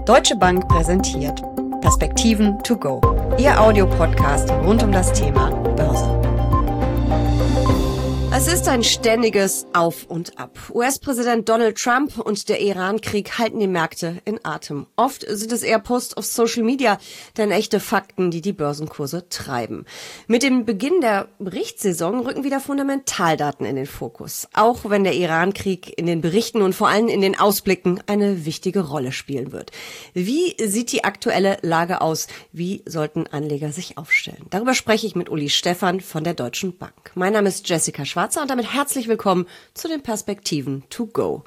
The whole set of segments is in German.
Deutsche Bank präsentiert Perspektiven to go, Ihr Audiopodcast rund um das Thema Börse. Es ist ein ständiges Auf und Ab. US-Präsident Donald Trump und der Iran-Krieg halten die Märkte in Atem. Oft sind es eher Posts auf Social Media, denn echte Fakten, die die Börsenkurse treiben. Mit dem Beginn der Berichtssaison rücken wieder Fundamentaldaten in den Fokus. Auch wenn der Iran-Krieg in den Berichten und vor allem in den Ausblicken eine wichtige Rolle spielen wird. Wie sieht die aktuelle Lage aus? Wie sollten Anleger sich aufstellen? Darüber spreche ich mit Uli Stephan von der Deutschen Bank. Mein Name ist Jessica Schwarzer und damit herzlich willkommen zu den Perspektiven to go.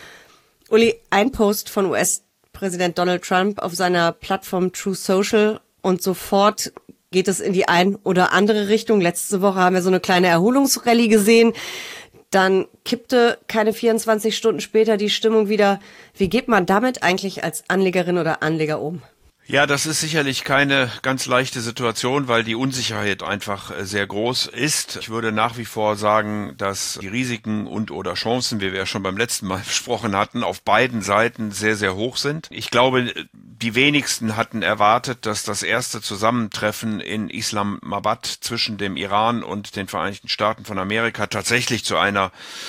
Uli, ein Post von US-Präsident Donald Trump auf seiner Plattform Truth Social und sofort geht es in die ein oder andere Richtung. Letzte Woche haben wir so eine kleine Erholungsrallye gesehen. Dann kippte keine 24 Stunden später die Stimmung wieder. Wie geht man damit eigentlich als Anlegerin oder Anleger um? Ja, das ist sicherlich keine ganz leichte Situation, weil die Unsicherheit einfach sehr groß ist. Ich würde nach wie vor sagen, dass die Risiken und oder Chancen, wie wir ja schon beim letzten Mal besprochen hatten, auf beiden Seiten sehr, sehr hoch sind. Ich glaube, die wenigsten hatten erwartet, dass das erste Zusammentreffen in Islamabad zwischen dem Iran und den Vereinigten Staaten von Amerika tatsächlich zu einer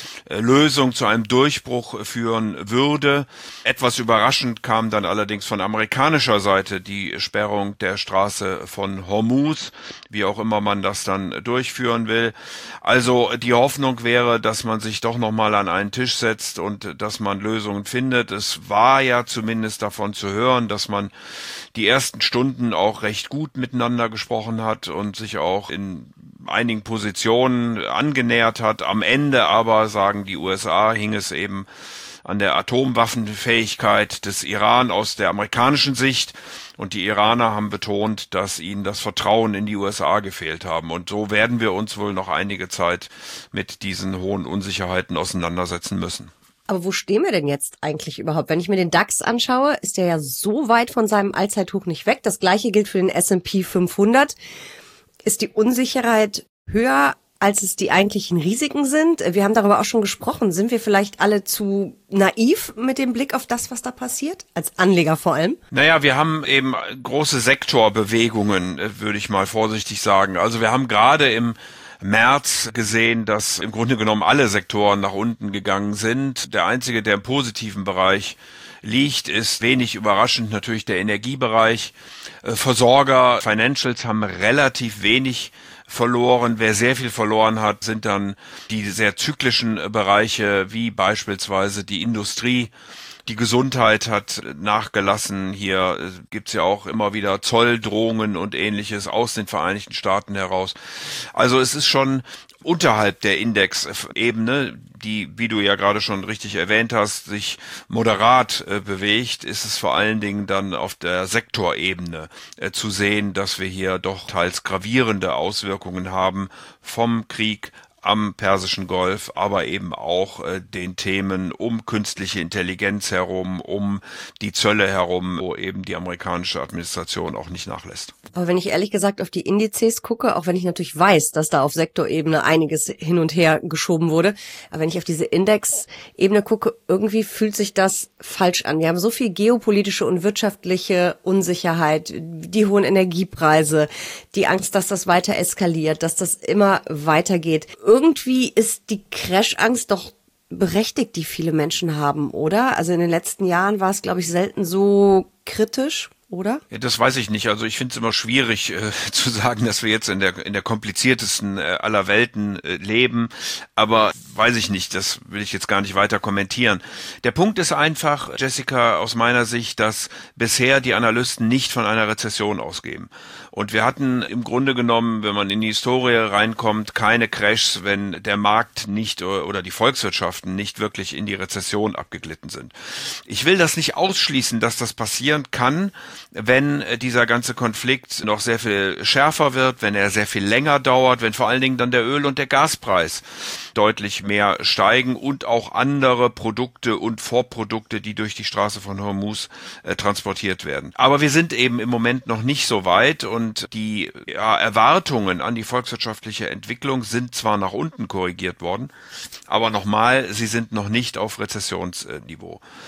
Lösung, zu einem Durchbruch führen würde. Etwas überraschend kam dann allerdings von amerikanischer Seite die Sperrung der Straße von Hormuz, wie auch immer man das dann durchführen will. Also die Hoffnung wäre, dass man sich doch nochmal an einen Tisch setzt und dass man Lösungen findet. Es war ja zumindest davon zu hören, dass man die ersten Stunden auch recht gut miteinander gesprochen hat und sich auch in einigen Positionen angenähert hat. Am Ende aber, sagen die USA, hing es eben an der Atomwaffenfähigkeit des Iran aus der amerikanischen Sicht. Und die Iraner haben betont, dass ihnen das Vertrauen in die USA gefehlt haben. Und so werden wir uns wohl noch einige Zeit mit diesen hohen Unsicherheiten auseinandersetzen müssen. Aber wo stehen wir denn jetzt eigentlich überhaupt? Wenn ich mir den DAX anschaue, ist der ja so weit von seinem Allzeithoch nicht weg. Das Gleiche gilt für den S&P 500. Ist die Unsicherheit höher, als es die eigentlichen Risiken sind? Wir haben darüber auch schon gesprochen. Sind wir vielleicht alle zu naiv mit dem Blick auf das, was da passiert? Als Anleger vor allem? Naja, wir haben eben große Sektorbewegungen, würde ich mal vorsichtig sagen. Also wir haben gerade im März gesehen, dass im Grunde genommen alle Sektoren nach unten gegangen sind. Der einzige, der im positiven Bereich liegt, ist wenig überraschend natürlich der Energiebereich. Versorger, Financials haben relativ wenig verloren. Wer sehr viel verloren hat, sind dann die sehr zyklischen Bereiche, wie beispielsweise die Industrie. Die Gesundheit hat nachgelassen. Hier gibt's ja auch immer wieder Zolldrohungen und Ähnliches aus den Vereinigten Staaten heraus. Also es ist schon unterhalb der Indexebene, die, wie du ja gerade schon richtig erwähnt hast, sich moderat bewegt, ist es vor allen Dingen dann auf der Sektorebene zu sehen, dass wir hier doch teils gravierende Auswirkungen haben vom Krieg am Persischen Golf, aber eben auch den Themen um künstliche Intelligenz herum, um die Zölle herum, wo eben die amerikanische Administration auch nicht nachlässt. Aber wenn ich ehrlich gesagt auf die Indizes gucke, auch wenn ich natürlich weiß, dass da auf Sektorebene einiges hin und her geschoben wurde, aber wenn ich auf diese Indexebene gucke, irgendwie fühlt sich das falsch an. Wir haben so viel geopolitische und wirtschaftliche Unsicherheit, die hohen Energiepreise, die Angst, dass das weiter eskaliert, dass das immer weitergeht. Irgendwie ist die Crashangst doch berechtigt, die viele Menschen haben, oder? Also in den letzten Jahren war es, glaube ich, selten so kritisch, oder? Ja, das weiß ich nicht. Also ich finde es immer schwierig zu sagen, dass wir jetzt in der kompliziertesten aller Welten leben. Aber weiß ich nicht, das will ich jetzt gar nicht weiter kommentieren. Der Punkt ist einfach, Jessica, aus meiner Sicht, dass bisher die Analysten nicht von einer Rezession ausgehen. Und wir hatten im Grunde genommen, wenn man in die Historie reinkommt, keine Crashs, wenn der Markt nicht oder die Volkswirtschaften nicht wirklich in die Rezession abgeglitten sind. Ich will das nicht ausschließen, dass das passieren kann, wenn dieser ganze Konflikt noch sehr viel schärfer wird, wenn er sehr viel länger dauert, wenn vor allen Dingen dann der Öl- und der Gaspreis deutlich mehr steigen und auch andere Produkte und Vorprodukte, die durch die Straße von Hormuz transportiert werden. Aber wir sind eben im Moment noch nicht so weit und die Erwartungen an die volkswirtschaftliche Entwicklung sind zwar nach unten korrigiert worden, aber nochmal, sie sind noch nicht auf Rezessionsniveau.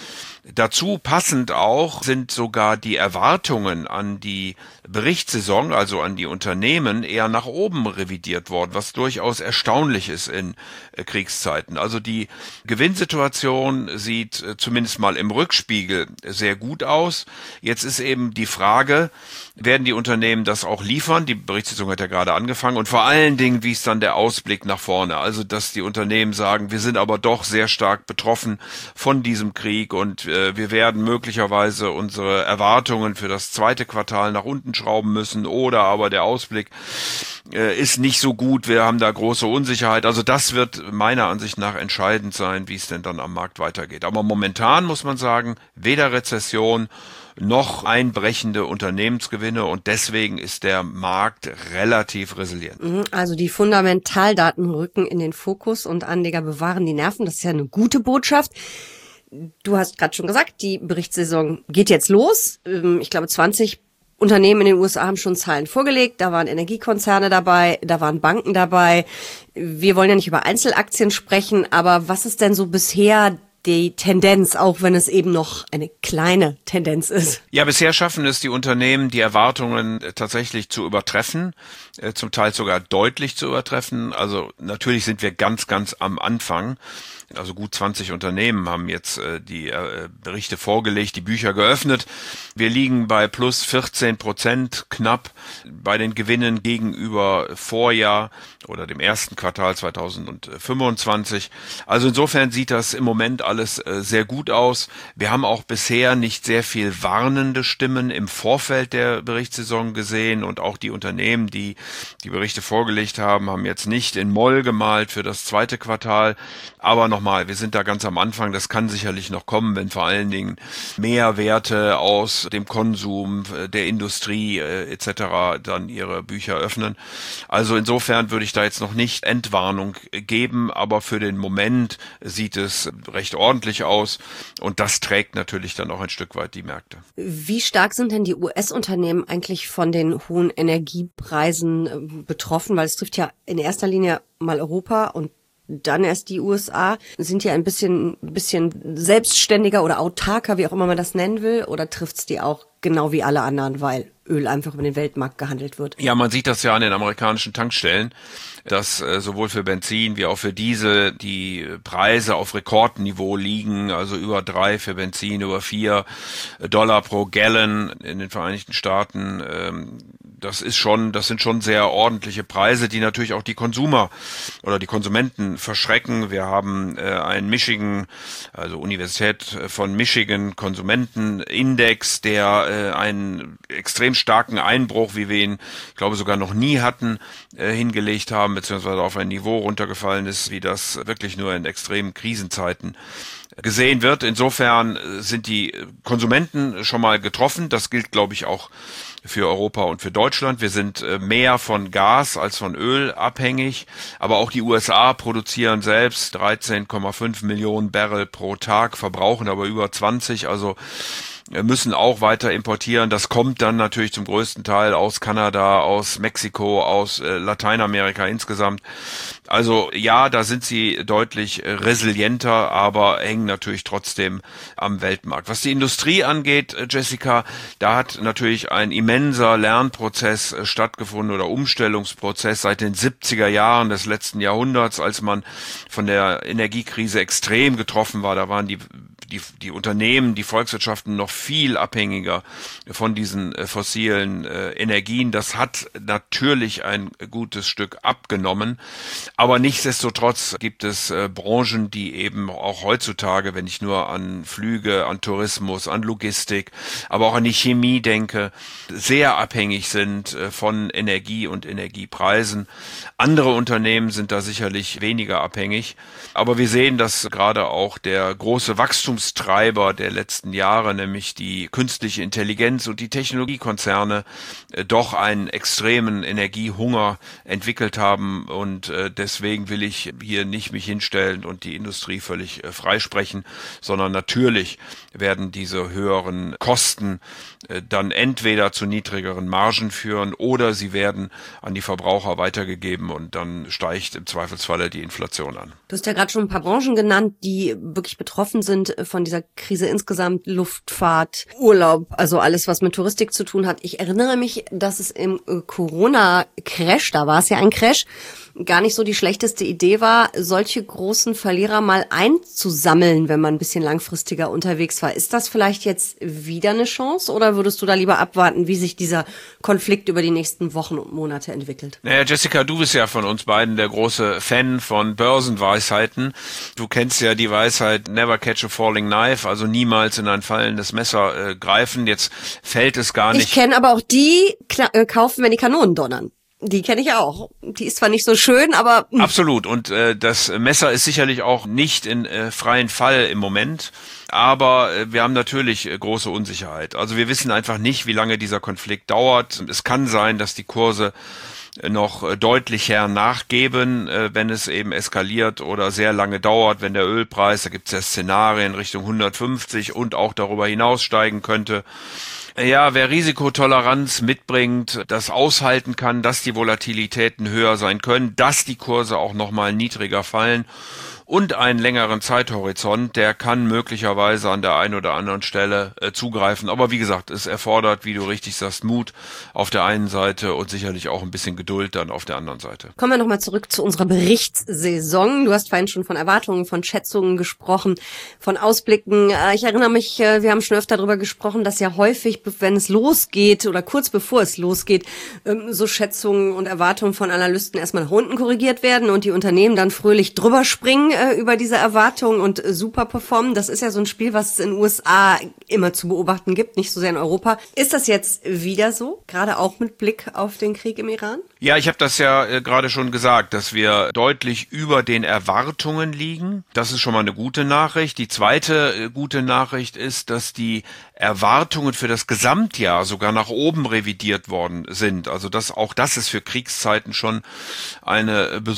Dazu passend auch sind sogar die Erwartungen an die Berichtssaison, also an die Unternehmen, eher nach oben revidiert worden, was durchaus erstaunlich ist in Kriegszeiten. Also die Gewinnsituation sieht zumindest mal im Rückspiegel sehr gut aus. Jetzt ist eben die Frage, werden die Unternehmen das auch liefern? Die Berichtssaison hat ja gerade angefangen und vor allen Dingen, wie ist dann der Ausblick nach vorne? Also, dass die Unternehmen sagen, wir sind aber doch sehr stark betroffen von diesem Krieg und wir werden möglicherweise unsere Erwartungen für das zweite Quartal nach unten schrauben müssen oder aber der Ausblick ist nicht so gut, wir haben da große Unsicherheit. Also das wird meiner Ansicht nach entscheidend sein, wie es denn dann am Markt weitergeht. Aber momentan muss man sagen, weder Rezession noch einbrechende Unternehmensgewinne und deswegen ist der Markt relativ resilient. Also die Fundamentaldaten rücken in den Fokus und Anleger bewahren die Nerven. Das ist ja eine gute Botschaft. Du hast gerade schon gesagt, die Berichtssaison geht jetzt los. Ich glaube, 20 Unternehmen in den USA haben schon Zahlen vorgelegt. Da waren Energiekonzerne dabei, da waren Banken dabei. Wir wollen ja nicht über Einzelaktien sprechen, aber was ist denn so bisher die Tendenz, auch wenn es eben noch eine kleine Tendenz ist? Ja, bisher schaffen es die Unternehmen, die Erwartungen tatsächlich zu übertreffen, zum Teil sogar deutlich zu übertreffen. Also natürlich sind wir ganz, ganz am Anfang. Also gut 20 Unternehmen haben jetzt die Berichte vorgelegt, die Bücher geöffnet. Wir liegen bei plus 14% knapp bei den Gewinnen gegenüber Vorjahr oder dem ersten Quartal 2025. Also insofern sieht das im Moment alles sehr gut aus. Wir haben auch bisher nicht sehr viel warnende Stimmen im Vorfeld der Berichtssaison gesehen und auch die Unternehmen, die die Berichte vorgelegt haben, haben jetzt nicht in Moll gemalt für das zweite Quartal. Aber nochmal, wir sind da ganz am Anfang, das kann sicherlich noch kommen, wenn vor allen Dingen Mehrwerte aus dem Konsum, der Industrie etc. dann ihre Bücher öffnen. Also insofern würde ich da jetzt noch nicht Entwarnung geben, aber für den Moment sieht es recht ordentlich aus und das trägt natürlich dann auch ein Stück weit die Märkte. Wie stark sind denn die US-Unternehmen eigentlich von den hohen Energiepreisen betroffen? Weil es trifft ja in erster Linie mal Europa und dann erst die USA, sind ja ein bisschen selbstständiger oder autarker, wie auch immer man das nennen will, oder trifft's die auch genau wie alle anderen, weil Öl einfach über den Weltmarkt gehandelt wird? Ja, man sieht das ja an den amerikanischen Tankstellen, dass sowohl für Benzin wie auch für Diesel die Preise auf Rekordniveau liegen, also über 3 für Benzin, über $4 pro Gallon in den Vereinigten Staaten. Das sind schon sehr ordentliche Preise, die natürlich auch die Konsumer oder die Konsumenten verschrecken. Wir haben einen Universität von Michigan Konsumentenindex, der einen extrem starken Einbruch, wie wir ihn, ich glaube, sogar noch nie hatten, hingelegt haben, beziehungsweise auf ein Niveau runtergefallen ist, wie das wirklich nur in extremen Krisenzeiten gesehen wird. Insofern sind die Konsumenten schon mal getroffen. Das gilt, glaube ich, auch für Europa und für Deutschland. Wir sind mehr von Gas als von Öl abhängig. Aber auch die USA produzieren selbst 13,5 Millionen Barrel pro Tag, verbrauchen aber über 20. Also müssen auch weiter importieren. Das kommt dann natürlich zum größten Teil aus Kanada, aus Mexiko, aus Lateinamerika insgesamt. Also ja, da sind sie deutlich resilienter, aber hängen natürlich trotzdem am Weltmarkt. Was die Industrie angeht, Jessica, da hat natürlich ein immenser Lernprozess stattgefunden oder Umstellungsprozess seit den 70er Jahren des letzten Jahrhunderts, als man von der Energiekrise extrem getroffen war. Da waren die Unternehmen, die Volkswirtschaften noch viel abhängiger von diesen fossilen Energien. Das hat natürlich ein gutes Stück abgenommen. Aber nichtsdestotrotz gibt es Branchen, die eben auch heutzutage, wenn ich nur an Flüge, an Tourismus, an Logistik, aber auch an die Chemie denke, sehr abhängig sind von Energie und Energiepreisen. Andere Unternehmen sind da sicherlich weniger abhängig. Aber wir sehen, dass gerade auch der große Wachstumstreiber der letzten Jahre, nämlich die künstliche Intelligenz und die Technologiekonzerne, doch einen extremen Energiehunger entwickelt haben und deswegen will ich hier nicht mich hinstellen und die Industrie völlig freisprechen, sondern natürlich werden diese höheren Kosten dann entweder zu niedrigeren Margen führen oder sie werden an die Verbraucher weitergegeben und dann steigt im Zweifelsfalle die Inflation an. Du hast ja gerade schon ein paar Branchen genannt, die wirklich betroffen sind von dieser Krise insgesamt, Luftfahrt, Urlaub, also alles, was mit Touristik zu tun hat. Ich erinnere mich, dass es im Corona-Crash, da war es ja ein Crash, gar nicht so die schlechteste Idee war, solche großen Verlierer mal einzusammeln, wenn man ein bisschen langfristiger unterwegs war. Ist das vielleicht jetzt wieder eine Chance oder würdest du da lieber abwarten, wie sich dieser Konflikt über die nächsten Wochen und Monate entwickelt? Naja, Jessica, du bist ja von uns beiden der große Fan von Börsenweisheiten. Du kennst ja die Weisheit, never catch a falling knife, also niemals in ein fallendes Messer greifen. Jetzt fällt es gar nicht. Ich kenne aber auch die kaufen, wenn die Kanonen donnern. Die kenne ich auch. Die ist zwar nicht so schön, aber... Absolut. Und das Messer ist sicherlich auch nicht in freien Fall im Moment. Aber wir haben natürlich große Unsicherheit. Also wir wissen einfach nicht, wie lange dieser Konflikt dauert. Es kann sein, dass die Kurse noch deutlicher nachgeben, wenn es eben eskaliert oder sehr lange dauert, wenn der Ölpreis, da gibt es ja Szenarien Richtung 150 und auch darüber hinaus steigen könnte. Ja, wer Risikotoleranz mitbringt, das aushalten kann, dass die Volatilitäten höher sein können, dass die Kurse auch nochmal niedriger fallen und einen längeren Zeithorizont, der kann möglicherweise an der einen oder anderen Stelle zugreifen. Aber wie gesagt, es erfordert, wie du richtig sagst, Mut auf der einen Seite und sicherlich auch ein bisschen Geduld dann auf der anderen Seite. Kommen wir nochmal zurück zu unserer Berichtssaison. Du hast vorhin schon von Erwartungen, von Schätzungen gesprochen, von Ausblicken. Ich erinnere mich, wir haben schon öfter darüber gesprochen, dass ja häufig, wenn es losgeht oder kurz bevor es losgeht, so Schätzungen und Erwartungen von Analysten erstmal nach unten korrigiert werden und die Unternehmen dann fröhlich drüber springen über diese Erwartungen und super performen. Das ist ja so ein Spiel, was es in den USA immer zu beobachten gibt, nicht so sehr in Europa. Ist das jetzt wieder so, gerade auch mit Blick auf den Krieg im Iran? Ja, ich habe das ja gerade schon gesagt, dass wir deutlich über den Erwartungen liegen. Das ist schon mal eine gute Nachricht. Die zweite gute Nachricht ist, dass die Erwartungen für das Gesamtjahr sogar nach oben revidiert worden sind. Also das ist für Kriegszeiten schon ein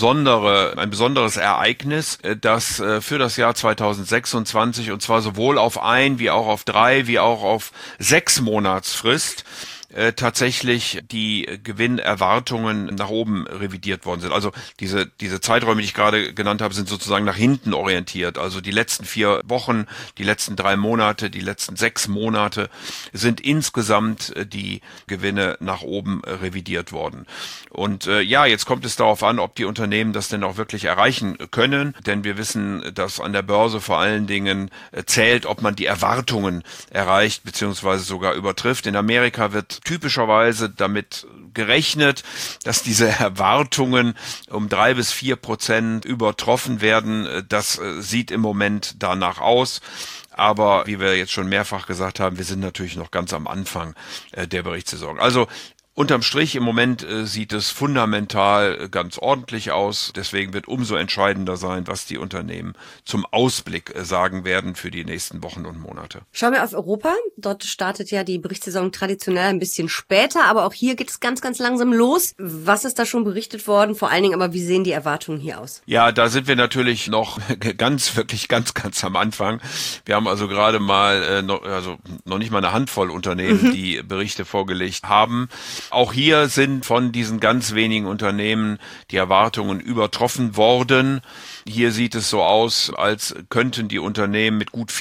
besonderes Ereignis, dass für das Jahr 2026 und zwar sowohl auf 1 wie auch auf 3 wie auch auf 6 Monatsfrist tatsächlich die Gewinnerwartungen nach oben revidiert worden sind. Also diese Zeiträume, die ich gerade genannt habe, sind sozusagen nach hinten orientiert. Also die letzten 4 Wochen, die letzten 3 Monate, die letzten 6 Monate sind insgesamt die Gewinne nach oben revidiert worden. Und jetzt kommt es darauf an, ob die Unternehmen das denn auch wirklich erreichen können. Denn wir wissen, dass an der Börse vor allen Dingen zählt, ob man die Erwartungen erreicht bzw. sogar übertrifft. In Amerika wird typischerweise damit gerechnet, dass diese Erwartungen um 3-4% übertroffen werden. Das sieht im Moment danach aus. Aber wie wir jetzt schon mehrfach gesagt haben, wir sind natürlich noch ganz am Anfang der Berichtssaison. Also unterm Strich im Moment sieht es fundamental ganz ordentlich aus. Deswegen wird umso entscheidender sein, was die Unternehmen zum Ausblick sagen werden für die nächsten Wochen und Monate. Schauen wir auf Europa. Dort startet ja die Berichtssaison traditionell ein bisschen später, aber auch hier geht es ganz, ganz langsam los. Was ist da schon berichtet worden? Vor allen Dingen aber, wie sehen die Erwartungen hier aus? Ja, da sind wir natürlich noch wirklich ganz am Anfang. Wir haben also gerade mal noch nicht mal eine Handvoll Unternehmen, die Berichte vorgelegt haben. Auch hier sind von diesen ganz wenigen Unternehmen die Erwartungen übertroffen worden. Hier sieht es so aus, als könnten die Unternehmen mit gut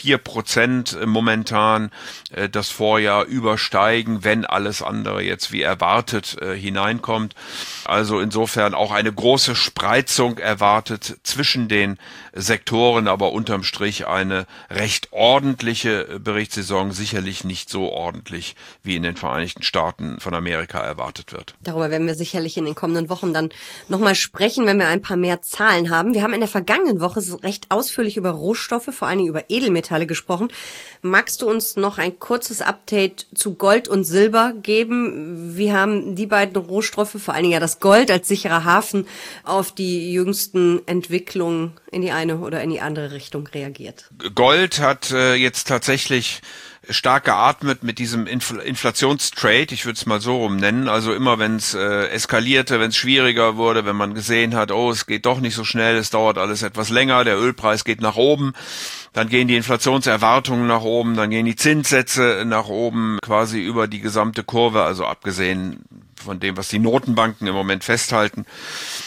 4% momentan das Vorjahr übersteigen, wenn alles andere jetzt wie erwartet hineinkommt. Also insofern auch eine große Spreizung erwartet zwischen den Sektoren, aber unterm Strich eine recht ordentliche Berichtssaison, sicherlich nicht so ordentlich wie in den Vereinigten Staaten von Amerika erwartet wird. Darüber werden wir sicherlich in den kommenden Wochen dann nochmal sprechen, wenn wir ein paar mehr Zahlen haben. Wir haben in der vergangenen Woche recht ausführlich über Rohstoffe, vor allen Dingen über Edelmetalle gesprochen. Magst du uns noch ein kurzes Update zu Gold und Silber geben? Wie haben die beiden Rohstoffe, vor allen Dingen ja das Gold als sicherer Hafen, auf die jüngsten Entwicklungen in die eine oder in die andere Richtung reagiert? Gold hat jetzt tatsächlich stark geatmet mit diesem Inflationstrade, ich würde es mal so rum nennen. Also immer wenn es eskalierte, wenn es schwieriger wurde, wenn man gesehen hat, oh, es geht doch nicht so schnell, es dauert alles etwas länger, der Ölpreis geht nach oben, dann gehen die Inflationserwartungen nach oben, dann gehen die Zinssätze nach oben, quasi über die gesamte Kurve, also abgesehen von dem, was die Notenbanken im Moment festhalten.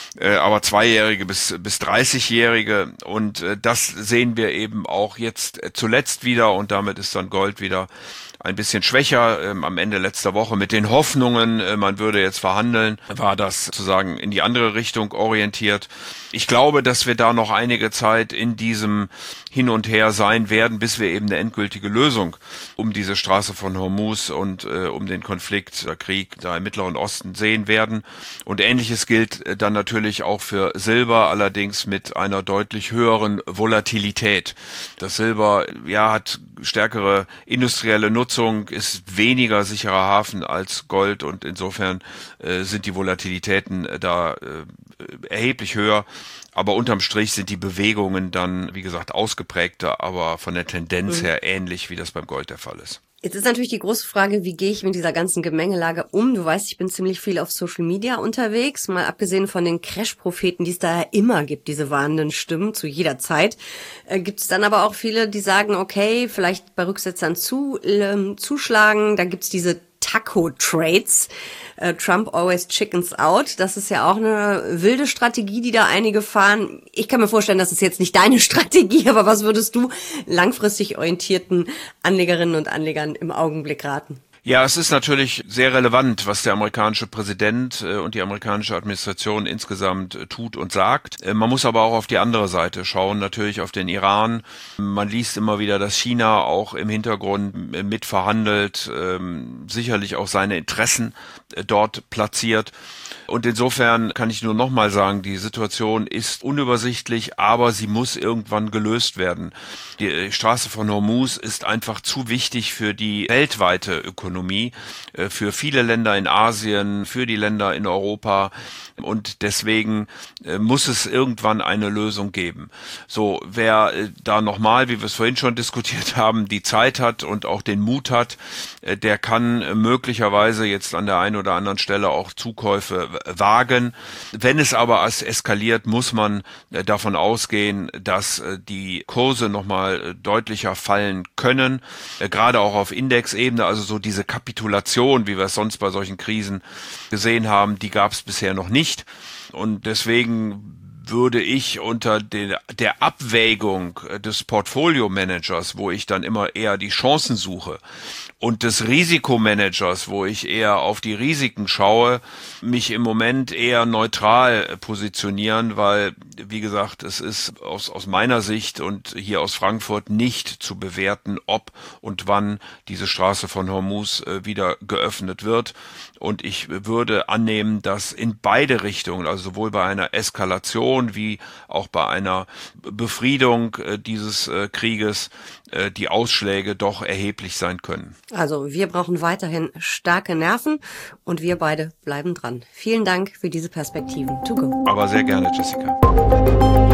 aber 2-Jährige bis 30-Jährige. Und das sehen wir eben auch jetzt zuletzt wieder, und damit ist dann Gold wieder ein bisschen schwächer. Am Ende letzter Woche mit den Hoffnungen, man würde jetzt verhandeln, war das sozusagen in die andere Richtung orientiert. Ich glaube, dass wir da noch einige Zeit in diesem Hin und Her sein werden, bis wir eben eine endgültige Lösung um diese Straße von Hormuz und um den Konflikt, der Krieg da im Mittleren Osten sehen werden. Und Ähnliches gilt dann natürlich auch für Silber, allerdings mit einer deutlich höheren Volatilität. Das Silber, ja, hat stärkere industrielle Nutzung, ist weniger sicherer Hafen als Gold, und insofern sind die Volatilitäten da erheblich höher. Aber unterm Strich sind die Bewegungen dann, wie gesagt, ausgeprägter, aber von der Tendenz her ähnlich, wie das beim Gold der Fall ist. Jetzt ist natürlich die große Frage, wie gehe ich mit dieser ganzen Gemengelage um? Du weißt, ich bin ziemlich viel auf Social Media unterwegs, mal abgesehen von den Crash-Propheten, die es da ja immer gibt, diese warnenden Stimmen zu jeder Zeit. Gibt es dann aber auch viele, die sagen, okay, vielleicht bei Rücksetzern zuschlagen. Da gibt's diese Taco-Trades. Trump always chickens out. Das ist ja auch eine wilde Strategie, die da einige fahren. Ich kann mir vorstellen, das ist jetzt nicht deine Strategie, aber was würdest du langfristig orientierten Anlegerinnen und Anlegern im Augenblick raten? Ja, es ist natürlich sehr relevant, was der amerikanische Präsident und die amerikanische Administration insgesamt tut und sagt. Man muss aber auch auf die andere Seite schauen, natürlich auf den Iran. Man liest immer wieder, dass China auch im Hintergrund mitverhandelt, sicherlich auch seine Interessen dort platziert. Und insofern kann ich nur nochmal sagen, die Situation ist unübersichtlich, aber sie muss irgendwann gelöst werden. Die Straße von Hormuz ist einfach zu wichtig für die weltweite Ökonomie, für viele Länder in Asien, für die Länder in Europa. Und deswegen muss es irgendwann eine Lösung geben. So, wer da nochmal, wie wir es vorhin schon diskutiert haben, die Zeit hat und auch den Mut hat, der kann möglicherweise jetzt an der einen oder anderen Stelle auch Zukäufe wagen. Wenn es aber eskaliert, muss man davon ausgehen, dass die Kurse nochmal deutlicher fallen können, gerade auch auf Indexebene, also so diese Kapitulation, wie wir es sonst bei solchen Krisen gesehen haben, die gab es bisher noch nicht. Und deswegen würde ich unter der Abwägung des Portfolio-Managers, wo ich dann immer eher die Chancen suche, und des Risikomanagers, wo ich eher auf die Risiken schaue, mich im Moment eher neutral positionieren, weil, wie gesagt, es ist aus meiner Sicht und hier aus Frankfurt nicht zu bewerten, ob und wann diese Straße von Hormuz wieder geöffnet wird. Und ich würde annehmen, dass in beide Richtungen, also sowohl bei einer Eskalation wie auch bei einer Befriedung dieses Krieges, die Ausschläge doch erheblich sein können. Also wir brauchen weiterhin starke Nerven und wir beide bleiben dran. Vielen Dank für diese Perspektiven. To go. Aber sehr gerne, Jessica.